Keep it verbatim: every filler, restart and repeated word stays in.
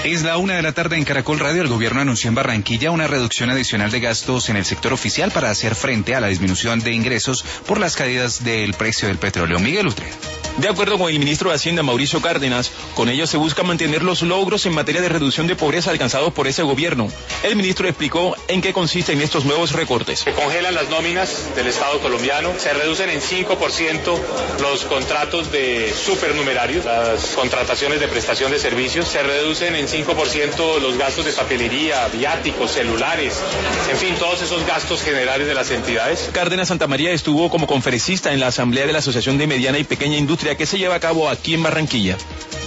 Es la una de la tarde en Caracol Radio. El gobierno anunció en Barranquilla una reducción adicional de gastos en el sector oficial para hacer frente a la disminución de ingresos por las caídas del precio del petróleo. Miguel Utrera. De acuerdo con el ministro de Hacienda, Mauricio Cárdenas, con ello se busca mantener los logros en materia de reducción de pobreza alcanzados por ese gobierno. El ministro explicó en qué consisten estos nuevos recortes. Se congelan las nóminas del Estado colombiano, se reducen en cinco por ciento los contratos de supernumerarios, las contrataciones de prestación de servicios, se reducen en cinco por ciento los gastos de papelería, viáticos, celulares, en fin, todos esos gastos generales de las entidades. Cárdenas Santamaría estuvo como conferencista en la Asamblea de la Asociación de Mediana y Pequeña Industria que se lleva a cabo aquí en Barranquilla.